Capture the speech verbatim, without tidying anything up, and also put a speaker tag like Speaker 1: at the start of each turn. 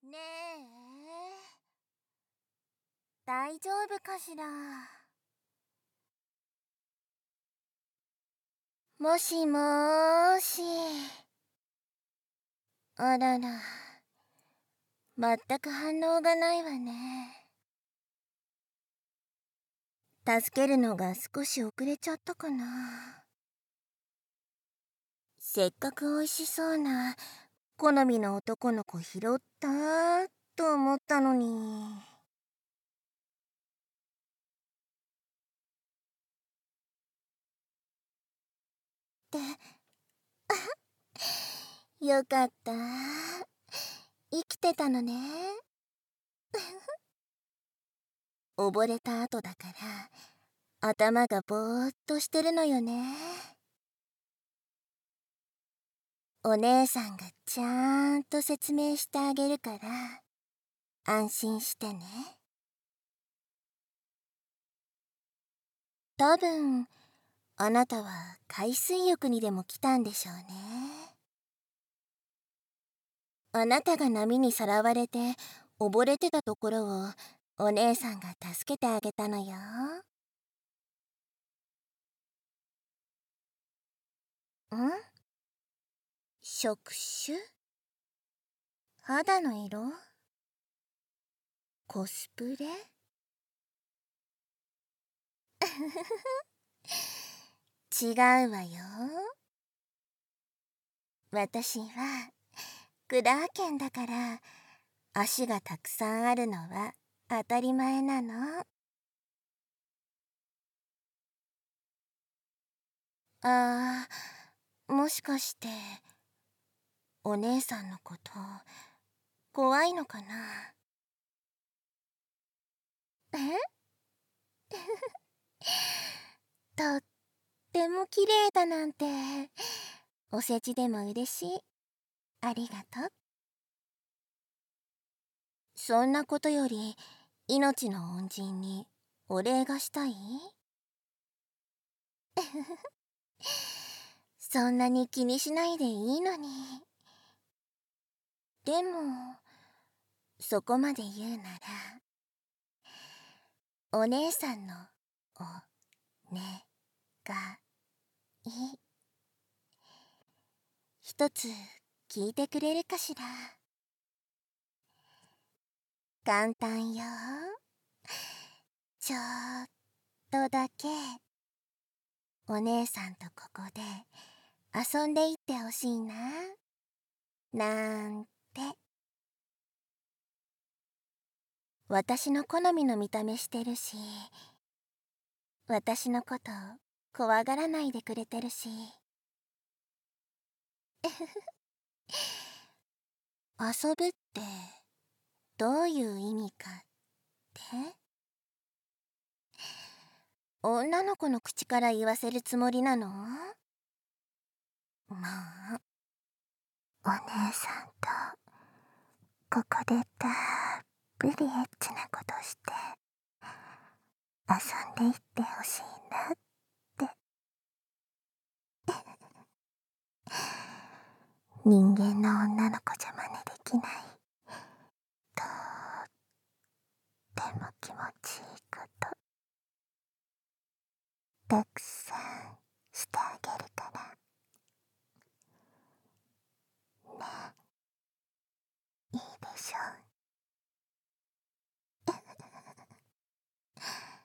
Speaker 1: ねえ、大丈夫かしら。もしもーし。あらら、全く反応がないわね。助けるのが少し遅れちゃったかな。せっかく美味しそうな好みの男の子拾ったと思ったのに。ってよかった。生きてたのね。溺れた後だから頭がぼーっとしてるのよね。お姉さんがちゃんと説明してあげるから安心してね。多分あなたは海水浴にでも来たんでしょうね。あなたが波にさらわれて溺れてたところをお姉さんが助けてあげたのよ。ん？職種？肌の色？コスプレ？違うわよ。私はクラーケンだから足がたくさんあるのは当たり前なの。あー、もしかしてお姉さんのこと怖いのかな。えとっても綺麗だなんてお世辞でも嬉しい。ありがとう。そんなことより命の恩人にお礼がしたい？そんなに気にしないでいいのに。でもそこまで言うならお姉さんのおねがい一つ聞いてくれるかしら。簡単よ。ちょっとだけお姉さんとここで遊んでいってほしいななんて。私の好みの見た目してるし、私のこと怖がらないでくれてるし。遊ぶってどういう意味かって？女の子の口から言わせるつもりなの？まあ、お姉さんとここでたっぷりエッチなことして遊んでいってほしいなって。人間の女の子じゃ真似できないとっても気持ちいいことたくさんしてあげるからね。いいで